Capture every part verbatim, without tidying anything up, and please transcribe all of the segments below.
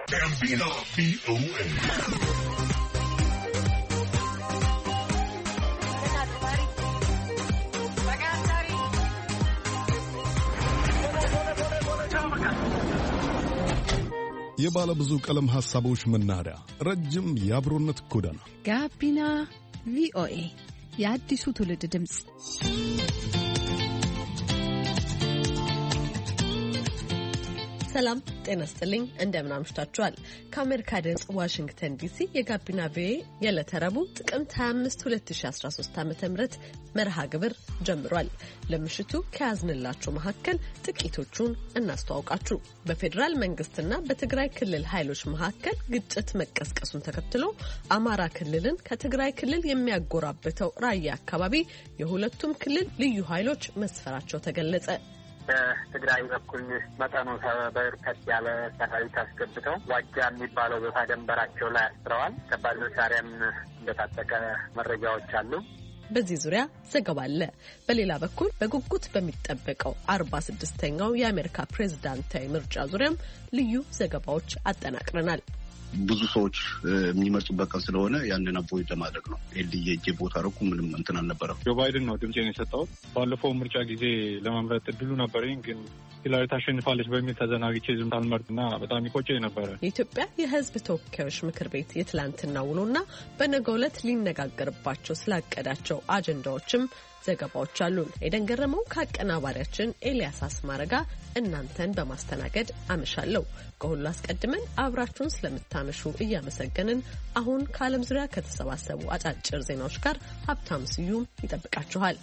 ጋቢና ቪኦኤ የባለ ብዙ ቀለም ሐሳቦች መናኸሪያ፣ ረጅም የአብሮነት ጎዳና ጋቢና ቪኦኤ የአዲሱ ትውልድ ድምፅ። ሰላም ጤና ይስጥልኝ፣ እንደምን አምሽታችኋል? ከአሜሪካ ድምፅ ዋሽንግተን ዲሲ የጋቢና ቪኦኤ የዕለተ ረቡዕ ጥቅምት ሃያ አምስት ሁለት ሺህ አስራ ሶስት ዓ.ም መርሃ ግብር ጀምሯል። ለምሽቱ ከያዝንላችሁ መካከል ጥቂቶቹን እናስተዋውቃችሁ። በፌዴራል መንግስትና በትግራይ ክልል ኃይሎች መካከል ግጭት መቀስቀሱን ተከትሎ አማራ ክልልን ከትግራይ ክልል የሚያጎራብተው ራያ አካባቢ የሁለቱም ክልል ልዩ ኃይሎች መስፈራቸው ተገለጸ። በትግራይ በኩል መጠኑ በርከት ያለ ሰራዊት አስገብተው ዋጃ የሚባለው ቦታ ደንበራቸው ላይ አስረዋል። ከባድ መሳሪያም እንደታጠቀ መረጃዎች አሉ። በዚህ ዙሪያ ዘገባ አለ። በሌላ በኩል በጉጉት በሚጠበቀው አርባ ስድስተኛው የአሜሪካ ፕሬዝዳንታዊ ምርጫ ዙሪያም ልዩ ዘገባዎች አጠናቅረናል። ብዙ ሰዎች የሚመርጡበት ቀን ስለሆነ ያንን አቦይ ለማድረግ ነው። ኤልዲኤ እጄ ቦታ ረኩ ምንም እንትን አልነበረም። ጆ ባይደን ነው ድምጼን የሰጠሁት። ባለፈው ምርጫ ጊዜ ለመምረጥ እድሉ ነበረኝ፣ ግን ሂላሪ ታሸንፋለች በሚል ተዘናግቼ ዝም አልመርጥና በጣም ይቆጨኝ ነበረ። የኢትዮጵያ የሕዝብ ተወካዮች ምክር ቤት የትላንትና ውሎና በነገው ዕለት ሊነጋገርባቸው ስላቀዳቸው አጀንዳዎችም ዘገባዎች አሉን። ኤደን ገረመው ከአቀናባሪያችን ኤልያስ አስማረ ጋር እናንተን በማስተናገድ አመሻለሁ። ከሁሉ አስቀድመን አብራችሁን ስለምታመሹ እያመሰገንን አሁን ከዓለም ዙሪያ ከተሰባሰቡ አጫጭር ዜናዎች ጋር ሀብታም ስዩም ይጠብቃችኋል።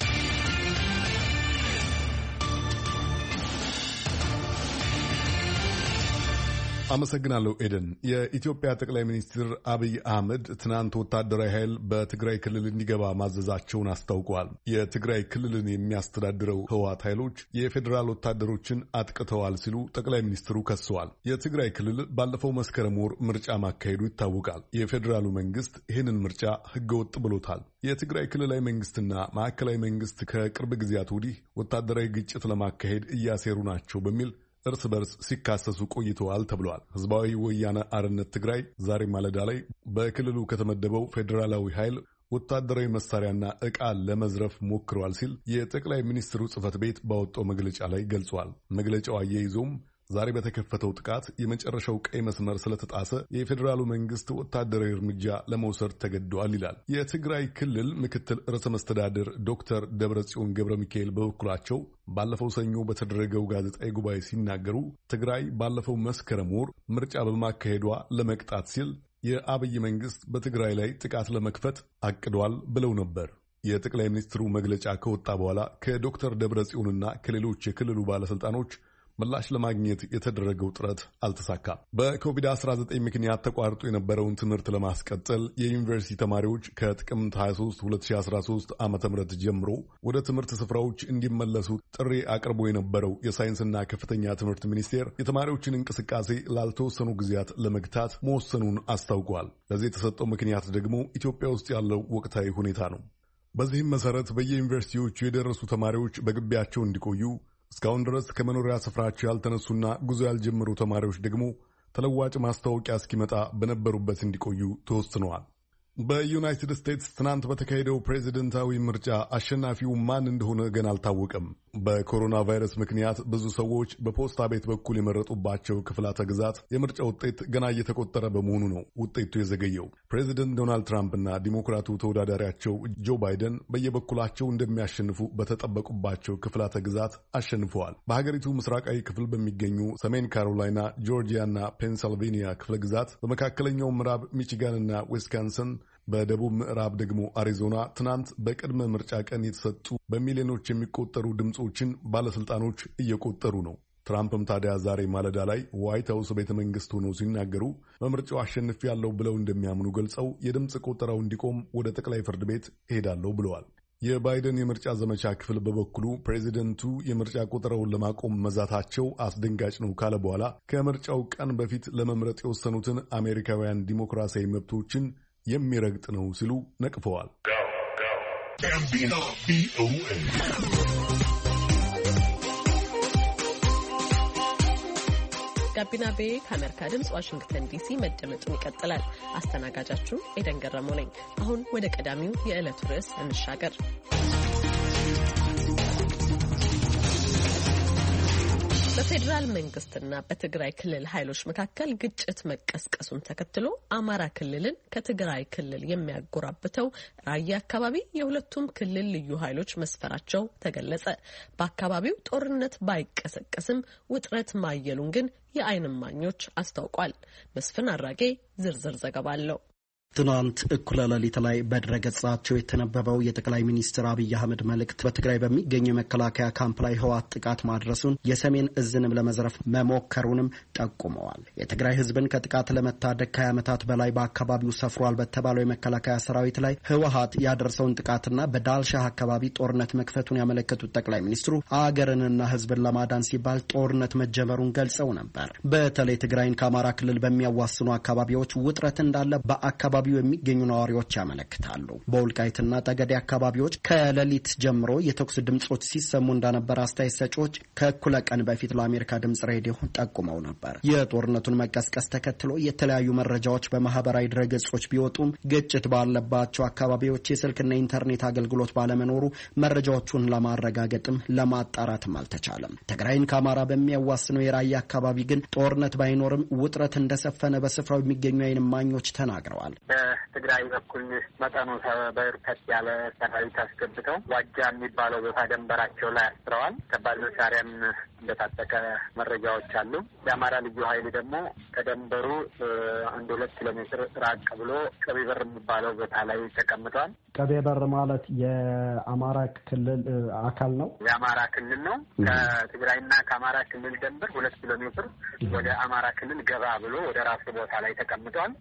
አመሰግናለሁ ኤደን። የኢትዮጵያ ጠቅላይ ሚኒስትር አብይ አህመድ ትናንት ወታደራዊ ኃይል በትግራይ ክልል እንዲገባ ማዘዛቸውን አስታውቀዋል። የትግራይ ክልልን የሚያስተዳድረው ህወሓት ኃይሎች የፌዴራል ወታደሮችን አጥቅተዋል ሲሉ ጠቅላይ ሚኒስትሩ ከሰዋል። የትግራይ ክልል ባለፈው መስከረም ወር ምርጫ ማካሄዱ ይታወቃል። የፌዴራሉ መንግስት ይህንን ምርጫ ህገወጥ ብሎታል። የትግራይ ክልላዊ መንግስትና ማዕከላዊ መንግስት ከቅርብ ጊዜያት ወዲህ ወታደራዊ ግጭት ለማካሄድ እያሴሩ ናቸው በሚል እርስ በርስ ሲካሰሱ ቆይተዋል ተብሏል። ህዝባዊ ወያነ አርነት ትግራይ ዛሬ ማለዳ ላይ በክልሉ ከተመደበው ፌዴራላዊ ኃይል ወታደራዊ መሳሪያና ዕቃ ለመዝረፍ ሞክረዋል ሲል የጠቅላይ ሚኒስትሩ ጽህፈት ቤት ባወጣው መግለጫ ላይ ገልጿል። መግለጫው አያይዞም ዛሬ በተከፈተው ጥቃት የመጨረሻው ቀይ መስመር ስለተጣሰ የፌዴራሉ መንግስት ወታደራዊ እርምጃ ለመውሰድ ተገደዋል ይላል። የትግራይ ክልል ምክትል ርዕሰ መስተዳድር ዶክተር ደብረጽዮን ገብረ ሚካኤል በበኩላቸው ባለፈው ሰኞ በተደረገው ጋዜጣዊ ጉባኤ ሲናገሩ ትግራይ ባለፈው መስከረም ወር ምርጫ በማካሄዷ ለመቅጣት ሲል የአብይ መንግስት በትግራይ ላይ ጥቃት ለመክፈት አቅዷል ብለው ነበር። የጠቅላይ ሚኒስትሩ መግለጫ ከወጣ በኋላ ከዶክተር ደብረጽዮንና ከሌሎች የክልሉ ባለስልጣኖች ምላሽ ለማግኘት የተደረገው ጥረት አልተሳካም። በኮቪድ አስራ ዘጠኝ ምክንያት ተቋርጦ የነበረውን ትምህርት ለማስቀጠል የዩኒቨርሲቲ ተማሪዎች ከጥቅምት ሃያ ሶስት ሁለት ሺህ አስራ ሶስት ዓመተ ምህረት ጀምሮ ወደ ትምህርት ስፍራዎች እንዲመለሱ ጥሪ አቅርቦ የነበረው የሳይንስና ከፍተኛ ትምህርት ሚኒስቴር የተማሪዎችን እንቅስቃሴ ላልተወሰኑ ጊዜያት ለመግታት መወሰኑን አስታውቋል። ለዚህ የተሰጠው ምክንያት ደግሞ ኢትዮጵያ ውስጥ ያለው ወቅታዊ ሁኔታ ነው። በዚህም መሰረት በየዩኒቨርሲቲዎቹ የደረሱ ተማሪዎች በግቢያቸው እንዲቆዩ፣ እስካሁን ድረስ ከመኖሪያ ስፍራቸው ያልተነሱና ጉዞ ያልጀመሩ ተማሪዎች ደግሞ ተለዋጭ ማስታወቂያ እስኪመጣ በነበሩበት እንዲቆዩ ተወስነዋል። በዩናይትድ ስቴትስ ትናንት በተካሄደው ፕሬዚደንታዊ ምርጫ አሸናፊው ማን እንደሆነ ገና አልታወቀም። በኮሮና ቫይረስ ምክንያት ብዙ ሰዎች በፖስታ ቤት በኩል የመረጡባቸው ክፍላተ ግዛት የምርጫ ውጤት ገና እየተቆጠረ በመሆኑ ነው ውጤቱ የዘገየው። ፕሬዚደንት ዶናልድ ትራምፕና ዲሞክራቱ ተወዳዳሪያቸው ጆ ባይደን በየበኩላቸው እንደሚያሸንፉ በተጠበቁባቸው ክፍላተ ግዛት አሸንፈዋል። በሀገሪቱ ምስራቃዊ ክፍል በሚገኙ ሰሜን ካሮላይና፣ ጆርጂያና ፔንሳልቬኒያ ክፍለ ግዛት፣ በመካከለኛው ምዕራብ ሚቺጋንና ዊስካንሰን፣ በደቡብ ምዕራብ ደግሞ አሪዞና ትናንት በቅድመ ምርጫ ቀን የተሰጡ በሚሊዮኖች የሚቆጠሩ ድምፆችን ባለስልጣኖች እየቆጠሩ ነው። ትራምፕም ታዲያ ዛሬ ማለዳ ላይ ዋይት ሀውስ ቤተ መንግስት ሆነው ሲናገሩ በምርጫው አሸንፊያለሁ ብለው እንደሚያምኑ ገልጸው የድምፅ ቆጠራው እንዲቆም ወደ ጠቅላይ ፍርድ ቤት እሄዳለሁ ብለዋል። የባይደን የምርጫ ዘመቻ ክፍል በበኩሉ ፕሬዚደንቱ የምርጫ ቆጠራውን ለማቆም መዛታቸው አስደንጋጭ ነው ካለ በኋላ ከምርጫው ቀን በፊት ለመምረጥ የወሰኑትን አሜሪካውያን ዲሞክራሲያዊ መብቶችን የሚረግጥ ነው ሲሉ ነቅፈዋል። ጋቢና ቤ ከአሜሪካ ድምጽ ዋሽንግተን ዲሲ መደመጡን ይቀጥላል። አስተናጋጃችሁ ኤደን ገረመው ነኝ። አሁን ወደ ቀዳሚው የዕለቱ ርዕስ እንሻገር። በፌዴራል መንግስትና በትግራይ ክልል ኃይሎች መካከል ግጭት መቀስቀሱን ተከትሎ አማራ ክልልን ከትግራይ ክልል የሚያጎራብተው ራያ አካባቢ የሁለቱም ክልል ልዩ ኃይሎች መስፈራቸው ተገለጸ። በአካባቢው ጦርነት ባይቀሰቀስም ውጥረት ማየሉን ግን የዓይን እማኞች አስታውቋል። መስፍን አራጌ ዝርዝር ዘገባ አለው። ትናንት እኩለ ሌሊት ላይ በድረገጻቸው የተነበበው የጠቅላይ ሚኒስትር አብይ አህመድ መልእክት በትግራይ በሚገኘው የመከላከያ ካምፕ ላይ ህወሓት ጥቃት ማድረሱን የሰሜን እዝንም ለመዝረፍ መሞከሩንም ጠቁመዋል። የትግራይ ህዝብን ከጥቃት ለመታደግ ከሀያ ዓመታት በላይ በአካባቢው ሰፍሯል በተባለው የመከላከያ ሰራዊት ላይ ህወሓት ያደረሰውን ጥቃትና በዳልሻህ አካባቢ ጦርነት መክፈቱን ያመለከቱት ጠቅላይ ሚኒስትሩ አገርንና ህዝብን ለማዳን ሲባል ጦርነት መጀመሩን ገልጸው ነበር። በተለይ ትግራይን ከአማራ ክልል በሚያዋስኑ አካባቢዎች ውጥረት እንዳለ በአካባቢ የሚገኙ ነዋሪዎች ያመለክታሉ። በወልቃይትና ጠገዴ አካባቢዎች ከሌሊት ጀምሮ የተኩስ ድምጾች ሲሰሙ እንደነበር አስተያየት ሰጪዎች ከእኩለ ቀን በፊት ለአሜሪካ ድምጽ ሬዲዮ ጠቁመው ነበር። የጦርነቱን መቀስቀስ ተከትሎ የተለያዩ መረጃዎች በማህበራዊ ድረገጾች ቢወጡም ግጭት ባለባቸው አካባቢዎች የስልክና ኢንተርኔት አገልግሎት ባለመኖሩ መረጃዎቹን ለማረጋገጥም ለማጣራትም አልተቻለም። ትግራይን ከአማራ በሚያዋስነው የራያ አካባቢ ግን ጦርነት ባይኖርም ውጥረት እንደሰፈነ በስፍራው የሚገኙ ዓይን እማኞች ተናግረዋል። በትግራይ በኩል መጠኑ በርከት ያለ ሰራዊት አስገብተው ዋጃ የሚባለው ቦታ ደንበራቸው ላይ አስረዋል። ከባድ መሳሪያም እንደታጠቀ መረጃዎች አሉ። የአማራ ልዩ ኃይል ደግሞ ከደንበሩ አንድ ሁለት ኪሎ ሜትር ራቅ ብሎ ቀቤበር የሚባለው ቦታ ላይ ተቀምጧል። ቀቤበር ማለት የአማራ ክልል አካል ነው። የአማራ ክልል ነው። ከትግራይና ከአማራ ክልል ደንበር ሁለት ኪሎ ሜትር ወደ አማራ ክልል ገባ ብሎ ወደ ራሱ ቦታ ላይ ተቀምጧል።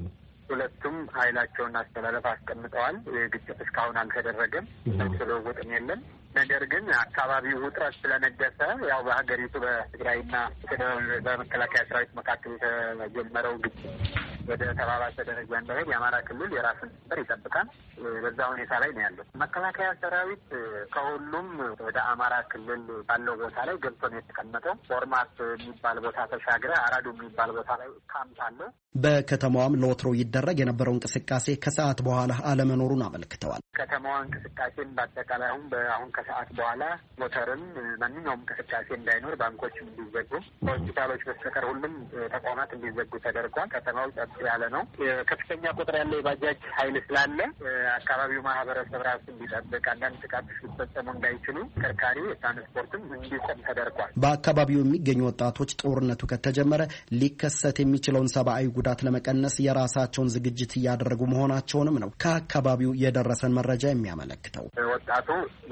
ሁለቱም ኃይላቸውን አስተላለፍ አስቀምጠዋል። ግጭት እስካሁን አልተደረገም። ስለውጥም የለም። ነገር ግን አካባቢው ውጥረት ስለነገሰ ያው በሀገሪቱ በትግራይና በመከላከያ ሰራዊት መካከል የተጀመረው ግጭት ወደ ተባባሰ ደረጃ እንዳይሄድ የአማራ ክልል የራስን ድንበር ይጠብቃል። በዛ ሁኔታ ላይ ነው ያለው። መከላከያ ሰራዊት ከሁሉም ወደ አማራ ክልል ባለው ቦታ ላይ ገብቶ ነው የተቀመጠው። ፎርማት የሚባል ቦታ ተሻግረ አራዱ የሚባል ቦታ ላይ ካምፕ አለው። በከተማዋም ለወትሮ ይደረግ የነበረው እንቅስቃሴ ከሰዓት በኋላ አለመኖሩን አመልክተዋል። ከተማዋ እንቅስቃሴን በአጠቃላይ አሁን በአሁን ከሰዓት በኋላ ሞተርም ማንኛውም እንቅስቃሴ እንዳይኖር ባንኮችም እንዲዘጉ፣ ሆስፒታሎች በስተቀር ሁሉም ተቋማት እንዲዘጉ ተደርጓል። ከተማው ጸጥ ያለ ነው። ከፍተኛ ቁጥር ያለው የባጃጅ ኃይል ስላለ አካባቢው ማህበረሰብ ራሱ እንዲጠብቅ፣ አንዳንድ ጥቃቶች ሊፈጸሙ እንዳይችሉ ተሽከርካሪ ትራንስፖርትም እንዲቆም ተደርጓል። በአካባቢው የሚገኙ ወጣቶች ጦርነቱ ከተጀመረ ሊከሰት የሚችለውን ሰብአዊ ጉዳት ለመቀነስ የራሳቸውን ዝግጅት እያደረጉ መሆናቸውንም ነው ከአካባቢው የደረሰን መረጃ የሚያመለክተው። ወጣቱ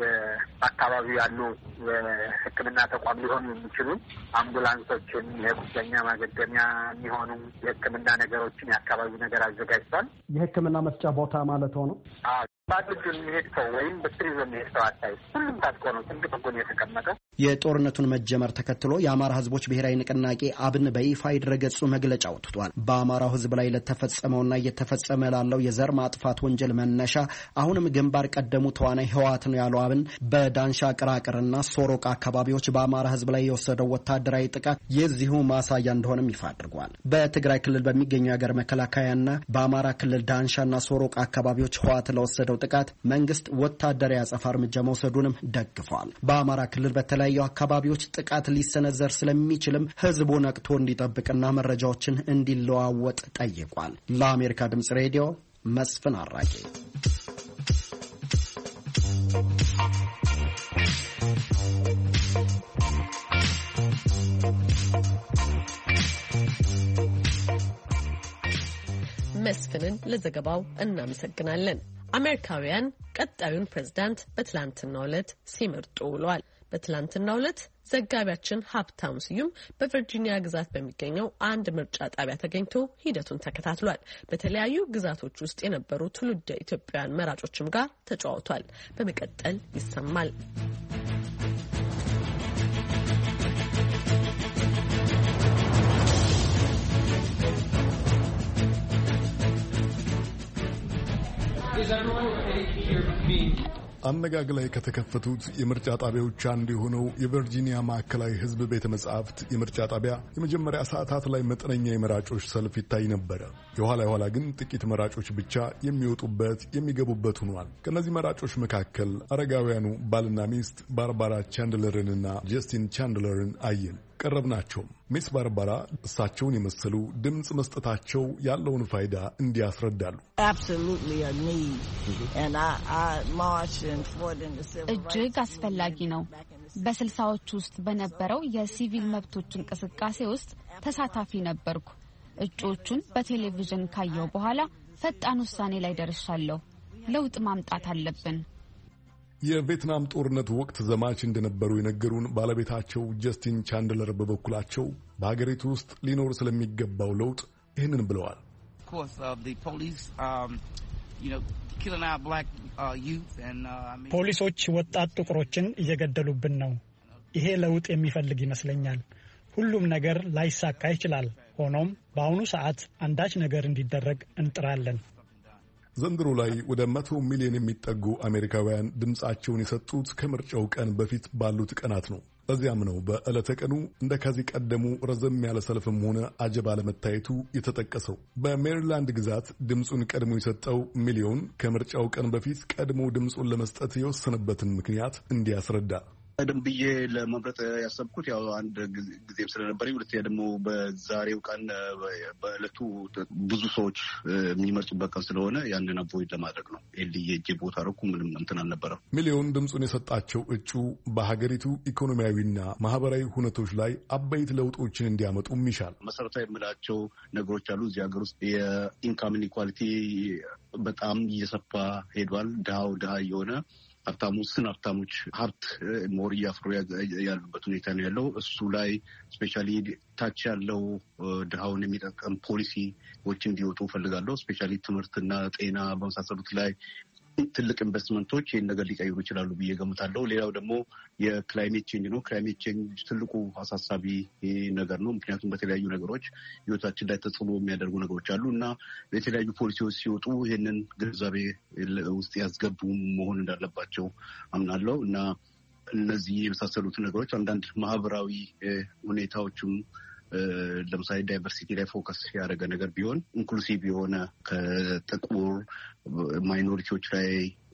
በአካባቢው ያሉ የሕክምና ተቋም ሊሆኑ የሚችሉ አምቡላንሶችን፣ የቁስለኛ ማገገሚያ የሚሆኑ የሕክምና ነገሮችን የአካባቢው ነገር አዘጋጅቷል። የሕክምና መስጫ ቦታ ማለት ሆኖ ባድርግ የሚሄድ ሰው ወይም በትሪዞ የሚሄድ ሰው አታይ። ሁሉም ታጥቆ ነው ጥንቅ ጥንቁን የተቀመጠው። የጦርነቱን መጀመር ተከትሎ የአማራ ህዝቦች ብሔራዊ ንቅናቄ አብን በይፋ ድረገጹ መግለጫ አውጥቷል። በአማራው ህዝብ ላይ ለተፈጸመውና እየተፈጸመ ላለው የዘር ማጥፋት ወንጀል መነሻ አሁንም ግንባር ቀደሙ ተዋናይ ህወሓት ነው ያለው አብን በዳንሻ ቅራቅርና ሶሮቃ አካባቢዎች በአማራ ህዝብ ላይ የወሰደው ወታደራዊ ጥቃት የዚሁ ማሳያ እንደሆነም ይፋ አድርጓል። በትግራይ ክልል በሚገኘው የሀገር መከላከያና በአማራ ክልል ዳንሻና ሶሮቃ አካባቢዎች ህወሓት ለወሰደው ጥቃት መንግስት ወታደራዊ አጸፋ እርምጃ መውሰዱንም ደግፏል። በአማራ ክልል በተለያዩ አካባቢዎች ጥቃት ሊሰነዘር ስለሚችልም ህዝቡ ነቅቶ እንዲጠብቅና መረጃዎችን እንዲለዋወጥ ጠይቋል። ለአሜሪካ ድምጽ ሬዲዮ መስፍን አራጌ። መስፍንን ለዘገባው እናመሰግናለን። አሜሪካውያን ቀጣዩን ፕሬዝዳንት በትላንትናው ዕለት ሲመርጡ ውለዋል። በትላንትናው ዕለት ዘጋቢያችን ሀብታሙ ስዩም በቨርጂኒያ ግዛት በሚገኘው አንድ ምርጫ ጣቢያ ተገኝቶ ሂደቱን ተከታትሏል። በተለያዩ ግዛቶች ውስጥ የነበሩ ትውልደ ኢትዮጵያውያን መራጮችም ጋር ተጫውቷል። በመቀጠል ይሰማል። Is everyone okay here with me? አነጋግ ላይ ከተከፈቱት የምርጫ ጣቢያዎች አንዱ የሆነው የቨርጂኒያ ማዕከላዊ ሕዝብ ቤተ መጻሕፍት የምርጫ ጣቢያ የመጀመሪያ ሰዓታት ላይ መጠነኛ የመራጮች ሰልፍ ይታይ ነበረ። የኋላ የኋላ ግን ጥቂት መራጮች ብቻ የሚወጡበት የሚገቡበት ሆኗል። ከእነዚህ መራጮች መካከል አረጋውያኑ ባልና ሚስት ባርባራ ቻንድለርንና ጀስቲን ቻንድለርን አየን። ቀረብናቸው። ሚስ ባርባራ እሳቸውን የመሰሉ ድምፅ መስጠታቸው ያለውን ፋይዳ እንዲያስረዳሉ። እጅግ አስፈላጊ ነው። በስልሳዎች ውስጥ በነበረው የሲቪል መብቶች እንቅስቃሴ ውስጥ ተሳታፊ ነበርኩ። እጩዎቹን በቴሌቪዥን ካየው በኋላ ፈጣን ውሳኔ ላይ ደርሻለሁ። ለውጥ ማምጣት አለብን። የቪየትናም ጦርነት ወቅት ዘማች እንደነበሩ የነገሩን ባለቤታቸው ጀስቲን ቻንድለር በበኩላቸው በሀገሪቱ ውስጥ ሊኖር ስለሚገባው ለውጥ ይህንን ብለዋል። ፖሊሶች ወጣት ጥቁሮችን እየገደሉብን ነው። ይሄ ለውጥ የሚፈልግ ይመስለኛል። ሁሉም ነገር ላይሳካ ይችላል። ሆኖም በአሁኑ ሰዓት አንዳች ነገር እንዲደረግ እንጥራለን። ዘንድሮ ላይ ወደ መቶ ሚሊዮን የሚጠጉ አሜሪካውያን ድምፃቸውን የሰጡት ከምርጫው ቀን በፊት ባሉት ቀናት ነው። በዚያም ነው በዕለተ ቀኑ እንደ ከዚህ ቀደሙ ረዘም ያለ ሰልፍም ሆነ አጀብ አለመታየቱ የተጠቀሰው። በሜሪላንድ ግዛት ድምፁን ቀድሞ የሰጠው ሚሊዮን ከምርጫው ቀን በፊት ቀድሞ ድምፁን ለመስጠት የወሰነበትን ምክንያት እንዲያስረዳ ቀደም ብዬ ለመምረጥ ያሰብኩት ያው አንድ ጊዜም ስለነበረኝ፣ ሁለተኛ ደግሞ በዛሬው ቀን በዕለቱ ብዙ ሰዎች የሚመርጡበት ቀን ስለሆነ ያንን አቮይድ ለማድረግ ነው። ኤልዬ እጄ ቦታ ረኩ ምንም እንትን አልነበረም። ሚሊዮን ድምፁን የሰጣቸው እጩ በሀገሪቱ ኢኮኖሚያዊና ማህበራዊ ሁነቶች ላይ አበይት ለውጦችን እንዲያመጡም ይሻል። መሰረታዊ የምላቸው ነገሮች አሉ። እዚህ ሀገር ውስጥ የኢንካም ኢኒኳሊቲ በጣም እየሰፋ ሄዷል። ድሃው ድሃ እየሆነ ሀብታሙ ስን ሀብታሞች ሀብት ሞር እያፍሩ ያሉበት ሁኔታ ነው ያለው። እሱ ላይ ስፔሻሊ ታች ያለው ድሃውን የሚጠቀም ፖሊሲዎች እንዲወጡ ፈልጋለሁ። ስፔሻሊ ትምህርትና ጤና በመሳሰሉት ላይ ትልቅ ኢንቨስትመንቶች ይህን ነገር ሊቀይሩ ይችላሉ ብዬ ገምታለሁ። ሌላው ደግሞ የክላይሜት ቼንጅ ነው። ክላይሜት ቼንጅ ትልቁ አሳሳቢ ነገር ነው። ምክንያቱም በተለያዩ ነገሮች ህይወታችን ላይ ተጽዕኖ የሚያደርጉ ነገሮች አሉ እና የተለያዩ ፖሊሲዎች ሲወጡ ይህንን ግንዛቤ ውስጥ ያስገቡ መሆን እንዳለባቸው አምናለሁ እና እነዚህ የመሳሰሉት ነገሮች አንዳንድ ማህበራዊ ሁኔታዎችም ለምሳሌ ዳይቨርሲቲ ላይ ፎከስ ያደረገ ነገር ቢሆን ኢንክሉሲቭ የሆነ ከጥቁር ማይኖሪቲዎች ላይ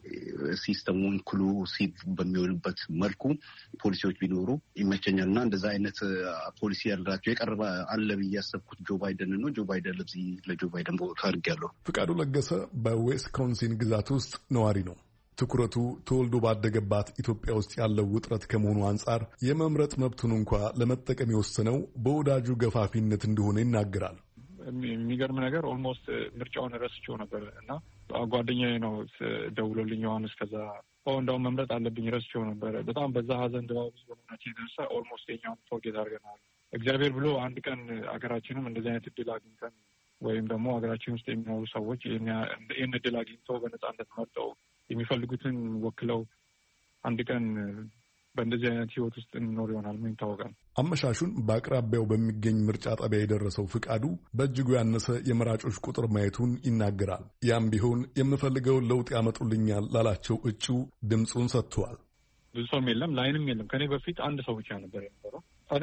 ሲስተሙ ኢንክሉሲቭ በሚሆንበት መልኩ ፖሊሲዎች ቢኖሩ ይመቸኛል እና እንደዛ አይነት ፖሊሲ ያላቸው የቀረበ አለ ብዬ ያሰብኩት ጆ ባይደን ነው። ጆ ባይደን ለዚህ ለጆ ባይደን ቦታ አድርጌያለሁ። ፍቃዱ ለገሰ በዊስኮንሲን ግዛት ውስጥ ነዋሪ ነው። ትኩረቱ ተወልዶ ባደገባት ኢትዮጵያ ውስጥ ያለው ውጥረት ከመሆኑ አንጻር የመምረጥ መብቱን እንኳ ለመጠቀም የወሰነው በወዳጁ ገፋፊነት እንደሆነ ይናገራል። የሚገርም ነገር ኦልሞስት ምርጫውን ረስቼው ነበር እና ጓደኛዬ ነው ደውሎልኝ ዮሐንስ ከዛ እንደውም መምረጥ አለብኝ ረስቼው ነበር። በጣም በዛ ሀዘን ድባብ ውስጥ በመሆናችን የተነሳ ኦልሞስት የኛውን ፎርጌት አድርገናል። እግዚአብሔር ብሎ አንድ ቀን ሀገራችንም እንደዚህ አይነት እድል አግኝተን ወይም ደግሞ ሀገራችን ውስጥ የሚኖሩ ሰዎች ይህን እድል አግኝተው በነጻነት መርጠው የሚፈልጉትን ወክለው አንድ ቀን በእንደዚህ አይነት ህይወት ውስጥ እንኖር ይሆናል። ምን ይታወቃል። አመሻሹን በአቅራቢያው በሚገኝ ምርጫ ጣቢያ የደረሰው ፍቃዱ በእጅጉ ያነሰ የመራጮች ቁጥር ማየቱን ይናገራል። ያም ቢሆን የምፈልገውን ለውጥ ያመጡልኛል ላላቸው እጩ ድምፁን ሰጥቷል። ብዙ ሰውም የለም፣ ላይንም የለም። ከኔ በፊት አንድ ሰው ብቻ ነበር የነበረው። እኔ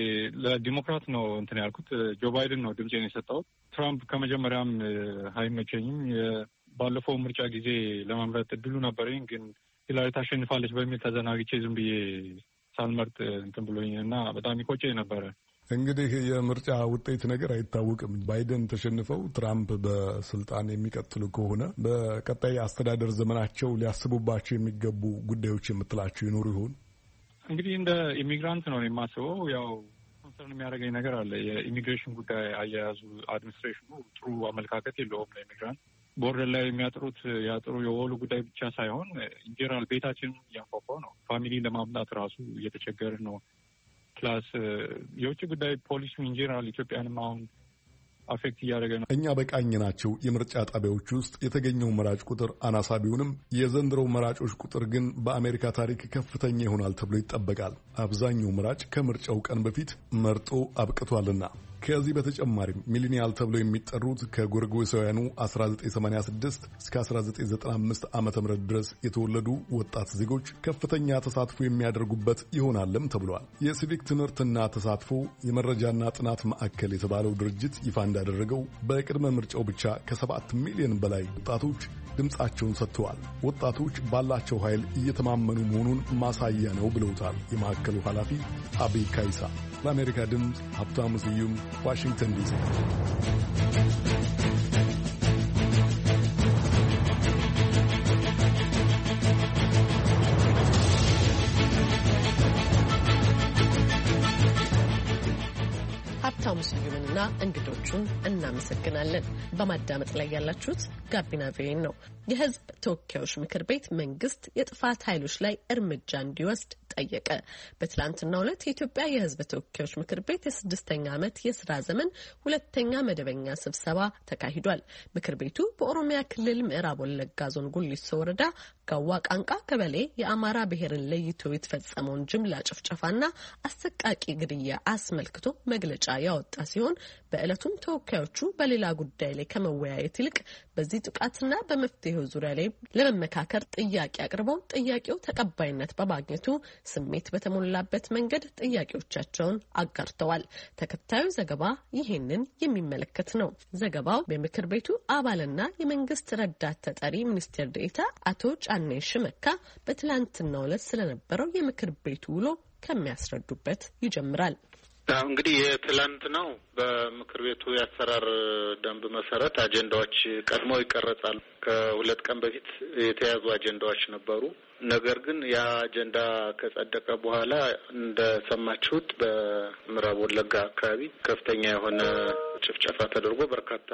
ለዲሞክራት ነው እንትን ያልኩት፣ ጆ ባይደን ነው ድምፄን የሰጠሁት። ትራምፕ ከመጀመሪያም አይመቸኝም። ባለፈው ምርጫ ጊዜ ለመምረጥ እድሉ ነበረኝ፣ ግን ሂላሪ ታሸንፋለች በሚል ተዘናግቼ ዝም ብዬ ሳልመርጥ እንትን ብሎኝ እና በጣም ይቆጨኝ ነበረ። እንግዲህ የምርጫ ውጤት ነገር አይታወቅም። ባይደን ተሸንፈው ትራምፕ በስልጣን የሚቀጥሉ ከሆነ በቀጣይ አስተዳደር ዘመናቸው ሊያስቡባቸው የሚገቡ ጉዳዮች የምትላቸው ይኖሩ ይሆን? እንግዲህ እንደ ኢሚግራንት ነው የማስበው። ያው ኮንሰርን የሚያደርገኝ ነገር አለ። የኢሚግሬሽን ጉዳይ አያያዙ አድሚኒስትሬሽኑ ጥሩ አመለካከት የለውም ለኢሚግራንት። ቦርደር ላይ የሚያጥሩት ያጥሩ የወሉ ጉዳይ ብቻ ሳይሆን ኢንጀራል ቤታችን እያንኳኳ ነው። ፋሚሊ ለማምጣት ራሱ እየተቸገርን ነው። ፕላስ የውጭ ጉዳይ ፖሊሲ ኢንጀራል ኢትዮጵያንም አሁን አፌክት እያደረገ ነው። እኛ በቃኝ ናቸው የምርጫ ጣቢያዎች ውስጥ የተገኘው መራጭ ቁጥር አናሳ ቢሆንም የዘንድሮው መራጮች ቁጥር ግን በአሜሪካ ታሪክ ከፍተኛ ይሆናል ተብሎ ይጠበቃል። አብዛኛው መራጭ ከምርጫው ቀን በፊት መርጦ አብቅቷልና ከዚህ በተጨማሪም ሚሊኒያል ተብለው የሚጠሩት ከጎርጎሳውያኑ አስራ ዘጠኝ ሰማንያ ስድስት እስከ አስራ ዘጠኝ ዘጠና አምስት ዓመተ ምህረት ድረስ የተወለዱ ወጣት ዜጎች ከፍተኛ ተሳትፎ የሚያደርጉበት ይሆናልም ተብሏል። የሲቪክ ትምህርትና ተሳትፎ የመረጃና ጥናት ማዕከል የተባለው ድርጅት ይፋ እንዳደረገው በቅድመ ምርጫው ብቻ ከሰባት ሚሊዮን በላይ ወጣቶች ድምፃቸውን ሰጥተዋል። ወጣቶች ባላቸው ኃይል እየተማመኑ መሆኑን ማሳያ ነው ብለውታል የማዕከሉ ኃላፊ አቤ ካይሳ። ለአሜሪካ ድምፅ ሀብታሙ ስዩም ዋሽንግተን ዲሲ። ሀብታሙ ስዩምንና እንግዶቹን እናመሰግናለን። በማዳመጥ ላይ ያላችሁት ጋቢና ቪኦኤ ነው። የሕዝብ ተወካዮች ምክር ቤት መንግስት የጥፋት ኃይሎች ላይ እርምጃ እንዲወስድ ጠየቀ። በትላንትናው ዕለት የኢትዮጵያ የሕዝብ ተወካዮች ምክር ቤት የስድስተኛ ዓመት የስራ ዘመን ሁለተኛ መደበኛ ስብሰባ ተካሂዷል። ምክር ቤቱ በኦሮሚያ ክልል ምዕራብ ወለጋ ዞን ጉሊሶ ወረዳ ጋዋ ቃንቃ ቀበሌ የአማራ ብሔርን ለይቶ የተፈጸመውን ጅምላ ጭፍጨፋና አሰቃቂ ግድያ አስመልክቶ መግለጫ ያወጣ ሲሆን በዕለቱም ተወካዮቹ በሌላ ጉዳይ ላይ ከመወያየት ይልቅ በዚህ ጥቃትና በመፍትሄው ዙሪያ ላይ ለመመካከር ጥያቄ አቅርበው ጥያቄው ተቀባይነት በማግኘቱ ስሜት በተሞላበት መንገድ ጥያቄዎቻቸውን አጋርተዋል። ተከታዩ ዘገባ ይሄንን የሚመለከት ነው። ዘገባው በምክር ቤቱ አባልና የመንግስት ረዳት ተጠሪ ሚኒስቴር ዴኤታ አቶ ጫኔ ሽመካ በትላንትናው ዕለት ስለነበረው የምክር ቤቱ ውሎ ከሚያስረዱበት ይጀምራል። እንግዲህ የትላንት ነው። በምክር ቤቱ የአሰራር ደንብ መሰረት አጀንዳዎች ቀድመው ይቀረጻሉ። ከሁለት ቀን በፊት የተያዙ አጀንዳዎች ነበሩ። ነገር ግን ያ አጀንዳ ከጸደቀ በኋላ እንደሰማችሁት በምዕራብ ወለጋ አካባቢ ከፍተኛ የሆነ ጭፍጨፋ ተደርጎ በርካታ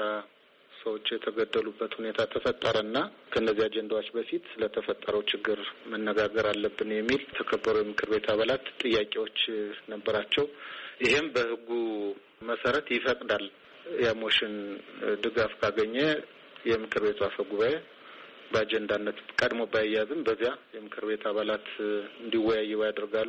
ሰዎች የተገደሉበት ሁኔታ ተፈጠረና ከነዚህ አጀንዳዎች በፊት ስለተፈጠረው ችግር መነጋገር አለብን የሚል ተከበሩ የምክር ቤት አባላት ጥያቄዎች ነበራቸው። ይሄም በሕጉ መሰረት ይፈቅዳል። የሞሽን ድጋፍ ካገኘ የምክር ቤቱ አፈ ጉባኤ በአጀንዳነት ቀድሞ ባይያዝም በዚያ የምክር ቤት አባላት እንዲወያዩ ያደርጋሉ።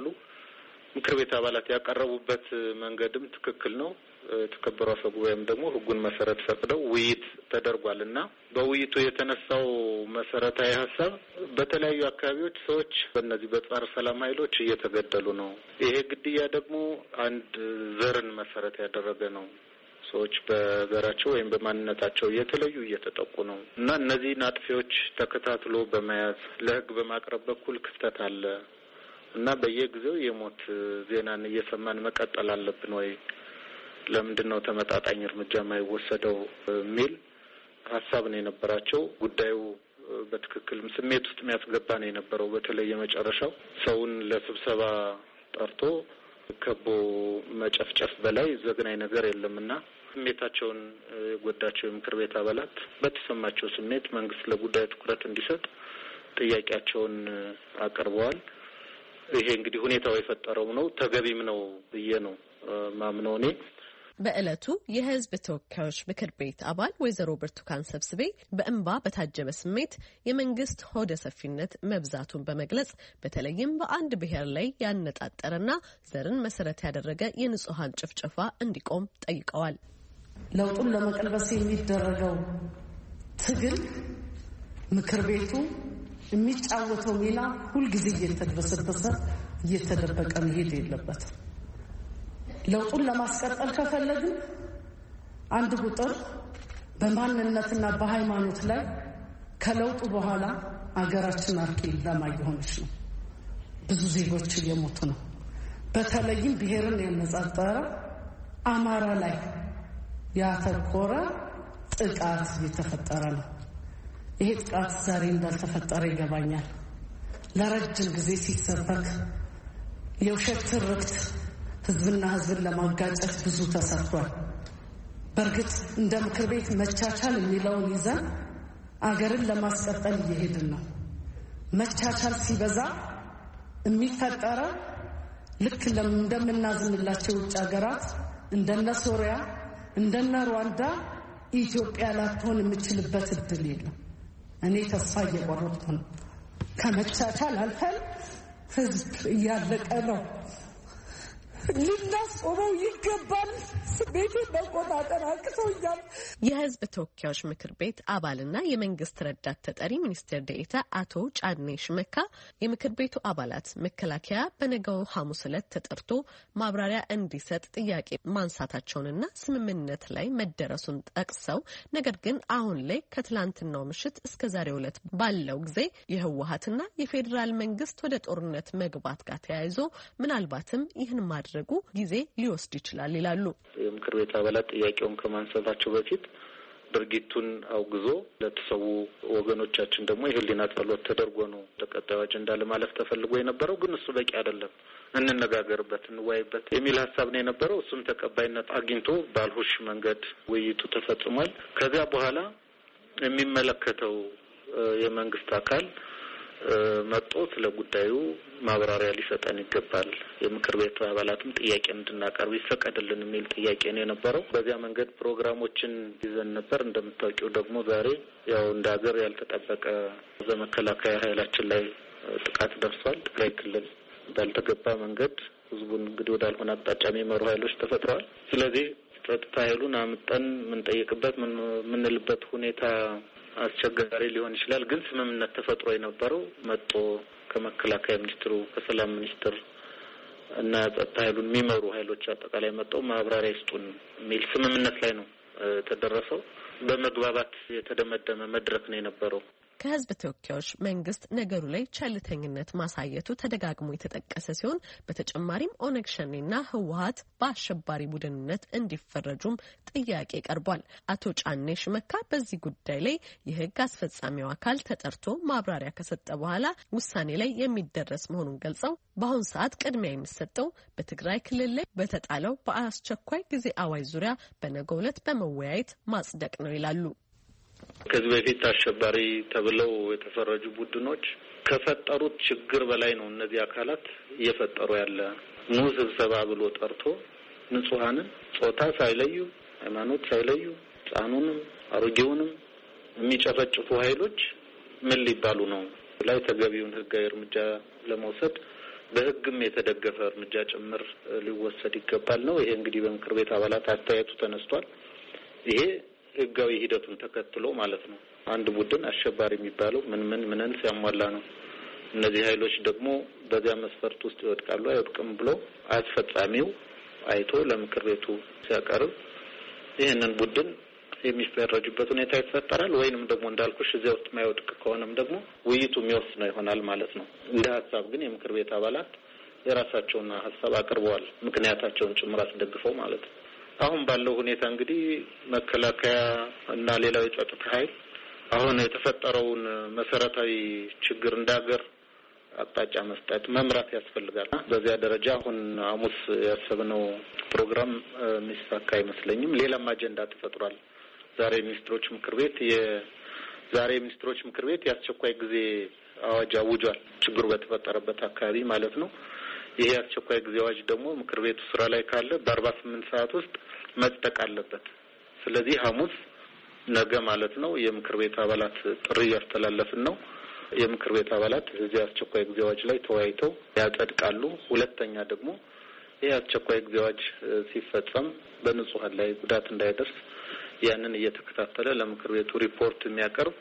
ምክር ቤት አባላት ያቀረቡበት መንገድም ትክክል ነው። የተከበሩ አፈ ጉባኤም ደግሞ ሕጉን መሰረት ፈቅደው ውይይት ተደርጓል እና በውይይቱ የተነሳው መሰረታዊ ሀሳብ በተለያዩ አካባቢዎች ሰዎች በእነዚህ በጸረ ሰላም ኃይሎች እየተገደሉ ነው። ይሄ ግድያ ደግሞ አንድ ዘርን መሰረት ያደረገ ነው። ሰዎች በዘራቸው ወይም በማንነታቸው እየተለዩ እየተጠቁ ነው እና እነዚህን አጥፊዎች ተከታትሎ በመያዝ ለሕግ በማቅረብ በኩል ክፍተት አለ እና በየጊዜው የሞት ዜናን እየሰማን መቀጠል አለብን ወይ? ለምንድን ነው ተመጣጣኝ እርምጃ የማይወሰደው የሚል ሀሳብ ነው የነበራቸው። ጉዳዩ በትክክልም ስሜት ውስጥ የሚያስገባ ነው የነበረው። በተለይ የመጨረሻው ሰውን ለስብሰባ ጠርቶ ከቦ መጨፍጨፍ በላይ ዘግናኝ ነገር የለምና ስሜታቸውን የጎዳቸው የምክር ቤት አባላት በተሰማቸው ስሜት መንግስት ለጉዳዩ ትኩረት እንዲሰጥ ጥያቄያቸውን አቅርበዋል። ይሄ እንግዲህ ሁኔታው የፈጠረው ነው፣ ተገቢም ነው ብዬ ነው ማምነው እኔ። በዕለቱ የሕዝብ ተወካዮች ምክር ቤት አባል ወይዘሮ ብርቱካን ሰብስቤ በእንባ በታጀበ ስሜት የመንግስት ሆደ ሰፊነት መብዛቱን በመግለጽ በተለይም በአንድ ብሔር ላይ ያነጣጠረና ዘርን መሰረት ያደረገ የንጹሐን ጭፍጨፋ እንዲቆም ጠይቀዋል። ለውጡን ለመቀልበስ የሚደረገው ትግል ምክር ቤቱ የሚጫወተው ሚና ሁልጊዜ እየተደበሰበሰ እየተደበቀ መሄድ የለበትም። ለውጡን ለማስቀጠል ከፈለግን አንድ ቁጥር በማንነትና በሃይማኖት ላይ ከለውጡ በኋላ አገራችን አርኪ ለማይሆንሽ ነው። ብዙ ዜጎች እየሞቱ ነው። በተለይም ብሔርን ያነጻጸረ አማራ ላይ ያተኮረ ጥቃት እየተፈጠረ ነው። ይሄ ጥቃት ዛሬ እንዳልተፈጠረ ይገባኛል። ለረጅም ጊዜ ሲሰበክ የውሸት ትርክት ህዝብና ህዝብን ለማጋጨት ብዙ ተሰርቷል። በእርግጥ እንደ ምክር ቤት መቻቻል የሚለውን ይዘን አገርን ለማስቀጠል እየሄድን ነው። መቻቻል ሲበዛ የሚፈጠረው ልክ እንደምናዝንላቸው ውጭ ሀገራት እንደነ ሶሪያ እንደነ ሩዋንዳ ኢትዮጵያ ላትሆን የምችልበት እድል የለም። እኔ ተስፋ እየቆረጥኩ ነው። ከመቻቻል አልፈን ህዝብ እያለቀ ነው። ልናስቆመው ይገባል። ስሜቴን መቆጣጠር አቅቶኛል። የህዝብ ተወካዮች ምክር ቤት አባልና የመንግስት ረዳት ተጠሪ ሚኒስትር ዴኤታ አቶ ጫኔ ሽመካ የምክር ቤቱ አባላት መከላከያ በነገው ሐሙስ ዕለት ተጠርቶ ማብራሪያ እንዲሰጥ ጥያቄ ማንሳታቸውንና ስምምነት ላይ መደረሱን ጠቅሰው ነገር ግን አሁን ላይ ከትላንትናው ምሽት እስከ ዛሬው ዕለት ባለው ጊዜ የህወሓትና የፌዴራል መንግስት ወደ ጦርነት መግባት ጋር ተያይዞ ምናልባትም ይህን ማድረጉ ጊዜ ሊወስድ ይችላል ይላሉ። የምክር ቤት አባላት ጥያቄውን ከማንሳታቸው በፊት ድርጊቱን አውግዞ ለተሰው ወገኖቻችን ደግሞ የህሊና ጸሎት ተደርጎ ነው ተቀጣዩ አጀንዳ ለማለፍ ተፈልጎ የነበረው። ግን እሱ በቂ አይደለም፣ እንነጋገርበት፣ እንወያይበት የሚል ሀሳብ ነው የነበረው። እሱም ተቀባይነት አግኝቶ ባልሁሽ መንገድ ውይይቱ ተፈጽሟል። ከዚያ በኋላ የሚመለከተው የመንግስት አካል መጥቶ ስለ ጉዳዩ ማብራሪያ ሊሰጠን ይገባል፣ የምክር ቤቱ አባላትም ጥያቄ እንድናቀርብ ይፈቀድልን የሚል ጥያቄ ነው የነበረው። በዚያ መንገድ ፕሮግራሞችን ይዘን ነበር። እንደምታውቂው ደግሞ ዛሬ ያው እንደ ሀገር ያልተጠበቀ በመከላከያ ኃይላችን ላይ ጥቃት ደርሷል። ትግራይ ክልል ባልተገባ መንገድ ህዝቡን እንግዲህ ወዳልሆነ አቅጣጫ የሚመሩ ኃይሎች ተፈጥረዋል። ስለዚህ ጸጥታ ኃይሉን አምጠን የምንጠይቅበት የምንልበት ሁኔታ አስቸጋሪ ሊሆን ይችላል። ግን ስምምነት ተፈጥሮ የነበረው መጥቶ ከመከላከያ ሚኒስትሩ ከሰላም ሚኒስትር እና ጸጥታ ኃይሉን የሚመሩ ኃይሎች አጠቃላይ መጥተው ማብራሪያ ይስጡን የሚል ስምምነት ላይ ነው ተደረሰው። በመግባባት የተደመደመ መድረክ ነው የነበረው። ከህዝብ ተወካዮች መንግስት ነገሩ ላይ ቸልተኝነት ማሳየቱ ተደጋግሞ የተጠቀሰ ሲሆን በተጨማሪም ኦነግ ሸኔና ህወሓት በአሸባሪ ቡድንነት እንዲፈረጁም ጥያቄ ቀርቧል። አቶ ጫኔ ሽመካ በዚህ ጉዳይ ላይ የህግ አስፈጻሚው አካል ተጠርቶ ማብራሪያ ከሰጠ በኋላ ውሳኔ ላይ የሚደረስ መሆኑን ገልጸው በአሁኑ ሰዓት ቅድሚያ የሚሰጠው በትግራይ ክልል ላይ በተጣለው በአስቸኳይ ጊዜ አዋጅ ዙሪያ በነገው ዕለት በመወያየት ማጽደቅ ነው ይላሉ። ከዚህ በፊት አሸባሪ ተብለው የተፈረጁ ቡድኖች ከፈጠሩት ችግር በላይ ነው እነዚህ አካላት እየፈጠሩ ያለ። ኑ ስብሰባ ብሎ ጠርቶ ንጹሃንን ጾታ ሳይለዩ ሃይማኖት ሳይለዩ ህጻኑንም አሮጌውንም የሚጨፈጭፉ ኃይሎች ምን ሊባሉ ነው? ላይ ተገቢውን ህጋዊ እርምጃ ለመውሰድ በህግም የተደገፈ እርምጃ ጭምር ሊወሰድ ይገባል ነው። ይሄ እንግዲህ በምክር ቤት አባላት አስተያየቱ ተነስቷል። ይሄ ህጋዊ ሂደቱን ተከትሎ ማለት ነው። አንድ ቡድን አሸባሪ የሚባለው ምን ምን ምንን ሲያሟላ ነው? እነዚህ ኃይሎች ደግሞ በዚያ መስፈርት ውስጥ ይወድቃሉ አይወድቅም ብሎ አስፈጻሚው አይቶ ለምክር ቤቱ ሲያቀርብ ይህንን ቡድን የሚፈረጅበት ሁኔታ ይፈጠራል። ወይንም ደግሞ እንዳልኩሽ እዚያ ውስጥ የማይወድቅ ከሆነም ደግሞ ውይይቱ የሚወስነው ይሆናል ማለት ነው። እንደ ሀሳብ ግን የምክር ቤት አባላት የራሳቸውን ሀሳብ አቅርበዋል፣ ምክንያታቸውን ጭምር አስደግፈው ማለት ነው። አሁን ባለው ሁኔታ እንግዲህ መከላከያ እና ሌላው የጸጥታ ኃይል አሁን የተፈጠረውን መሰረታዊ ችግር እንዳገር አቅጣጫ መስጠት መምራት ያስፈልጋል። በዚያ ደረጃ አሁን ሐሙስ ያሰብነው ፕሮግራም የሚሳካ አይመስለኝም። ሌላም አጀንዳ ተፈጥሯል። ዛሬ ሚኒስትሮች ምክር ቤት የዛሬ ሚኒስትሮች ምክር ቤት የአስቸኳይ ጊዜ አዋጅ አውጇል። ችግሩ በተፈጠረበት አካባቢ ማለት ነው። ይሄ አስቸኳይ ጊዜ አዋጅ ደግሞ ምክር ቤቱ ስራ ላይ ካለ በአርባ ስምንት ሰዓት ውስጥ መጽደቅ አለበት። ስለዚህ ሐሙስ ነገ ማለት ነው የምክር ቤት አባላት ጥሪ ያስተላለፍን ነው። የምክር ቤት አባላት እዚህ አስቸኳይ ጊዜ አዋጅ ላይ ተወያይተው ያጸድቃሉ። ሁለተኛ ደግሞ ይሄ አስቸኳይ ጊዜ አዋጅ ሲፈጸም በንጹሃን ላይ ጉዳት እንዳይደርስ ያንን እየተከታተለ ለምክር ቤቱ ሪፖርት የሚያቀርብ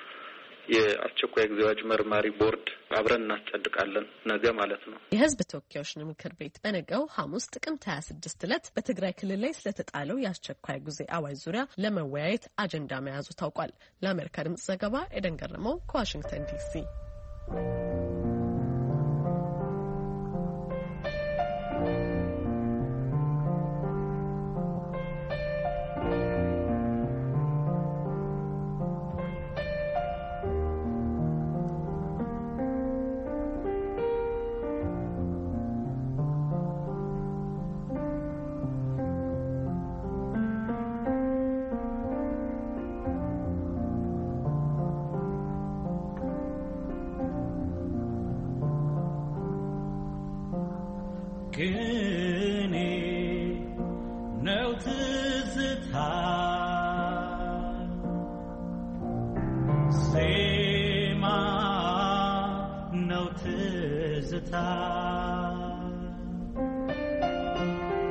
የአስቸኳይ ጊዜ አዋጅ መርማሪ ቦርድ አብረን እናስጸድቃለን ነገ ማለት ነው። የህዝብ ተወካዮች ምክር ቤት በነገው ሐሙስ ጥቅምት ሀያ ስድስት ዕለት በትግራይ ክልል ላይ ስለተጣለው የአስቸኳይ ጊዜ አዋጅ ዙሪያ ለመወያየት አጀንዳ መያዙ ታውቋል። ለአሜሪካ ድምጽ ዘገባ ኤደን ገረመው ከዋሽንግተን ዲሲ። ቅኔ ነው ትዝታ ዜማ ነው ትዝታ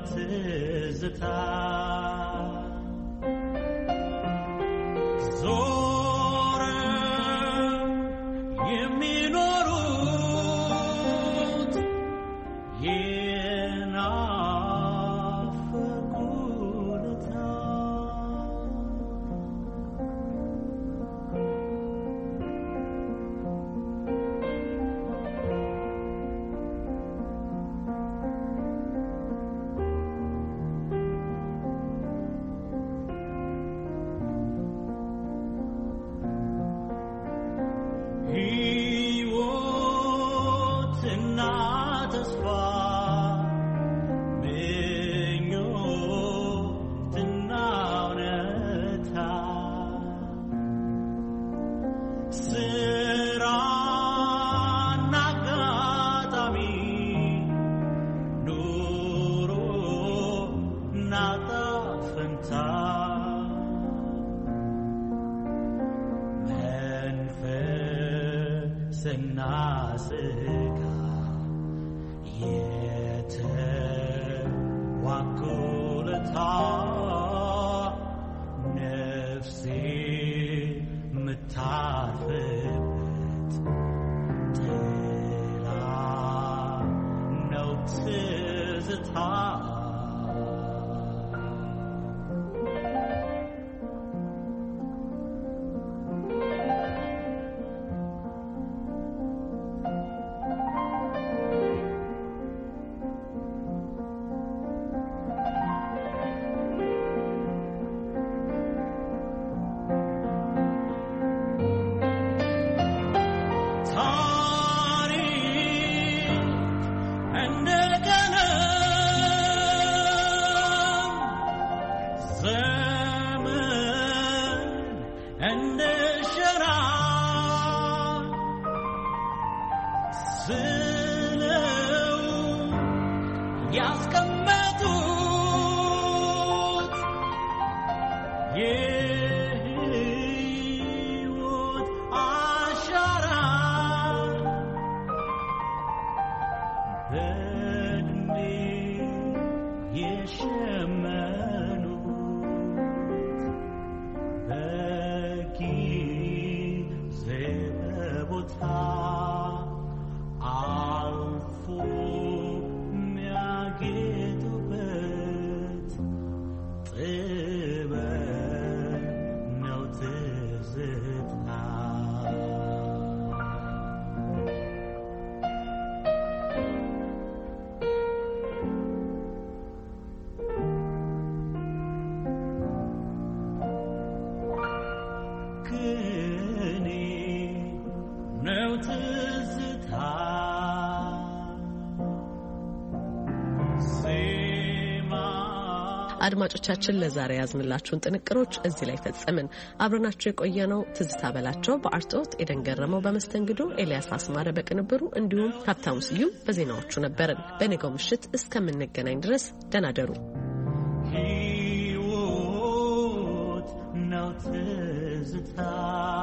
ትዝታ አድማጮቻችን ለዛሬ ያዝንላችሁን ጥንቅሮች እዚህ ላይ ፈጸምን። አብረናችሁ የቆየነው ትዝታ በላቸው በአርቶት፣ ኤደን ገረመው በመስተንግዶ፣ ኤልያስ አስማረ በቅንብሩ እንዲሁም ሀብታሙ ስዩም በዜናዎቹ ነበርን። በነገው ምሽት እስከምንገናኝ ድረስ ደህና ደሩ። ሕይወት ነው ትዝታ